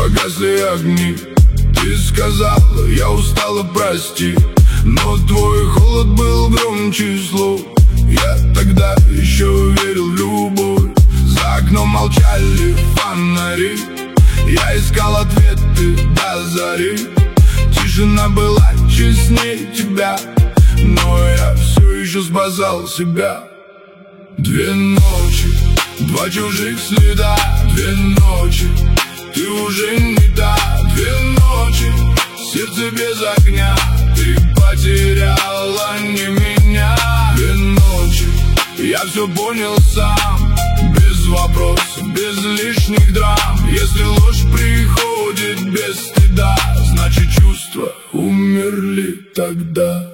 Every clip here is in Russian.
погасли огни. Ты сказала, я устала, прости, но твой холод был громче слов. Я тогда еще верил в любовь. За окном молчали фонари, я искал ответы до зари. Тишина была честнее тебя, но я все еще спасал себя. 2 ночи, 2 чужих следа, 2 ночи, ты уже не та. 2 ночи, сердце без огня, ты потеряла не меня. 2 ночи, я все понял сам, без вопросов, без лишних драм. Если ложь приходит без стыда, значит чувства умерли тогда.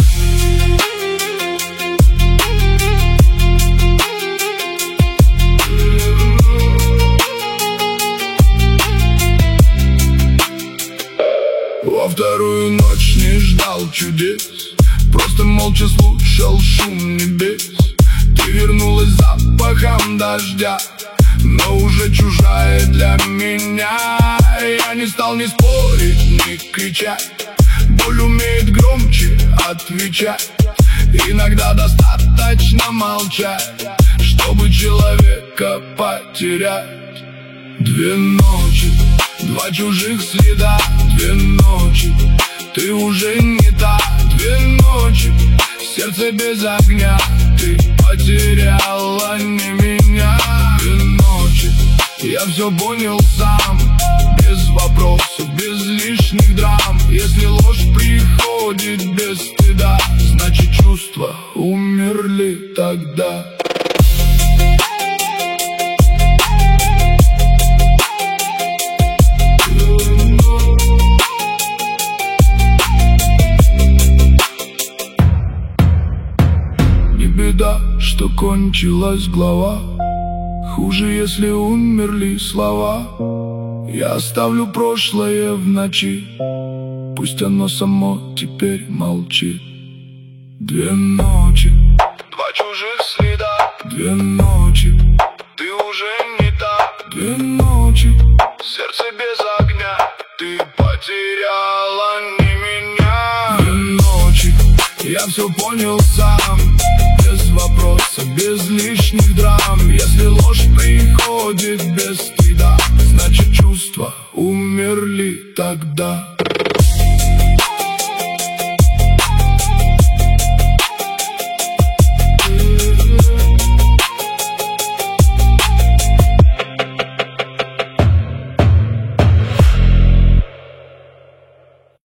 Во вторую ночь не ждал чудес, просто молча слушал шум небес. Ты вернулась запахом дождя, но уже чужая для меня. Я не стал ни спорить, ни кричать, боль умеет громче отвечать. Иногда достаточно молчать, чтобы человека потерять. 2 ночи, 2 чужих следа, 2 ночи, ты уже не та. 2 ночи, сердце без огня, ты потеряла не меня. 2 ночи, я все понял сам, без вопросов, без лишних драм. Если ложь приходит без стыда, значит чувства умерли тогда. Беда, что кончилась глава, хуже, если умерли слова. Я оставлю прошлое в ночи, пусть оно само теперь молчит. 2 ночи, 2 чужих следа, 2 ночи, ты уже не та. 2 ночи, сердце без огня, ты потеряла не меня. 2 ночи, я все понял сам, без вопросов, без лишних драм. Если ложь приходит без стыда, значит чувства умерли тогда.